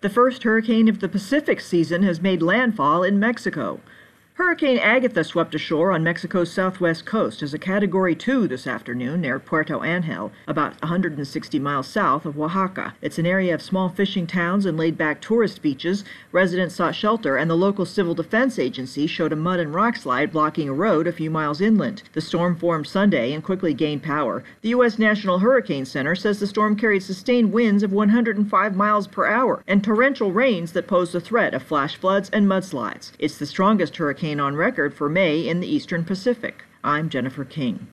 The first hurricane of the Pacific season has made landfall in Mexico. Hurricane Agatha swept ashore on Mexico's southwest coast as a Category 2 this afternoon near Puerto Angel, about 160 miles south of Oaxaca. It's an area of small fishing towns and laid-back tourist beaches. Residents sought shelter, and the local civil defense agency showed a mud and rock slide blocking a road a few miles inland. The storm formed Sunday and quickly gained power. The U.S. National Hurricane Center says the storm carried sustained winds of 105 miles per hour and torrential rains that pose the threat of flash floods and mudslides. It's the strongest hurricane on record for May in the eastern Pacific. I'm Jennifer King.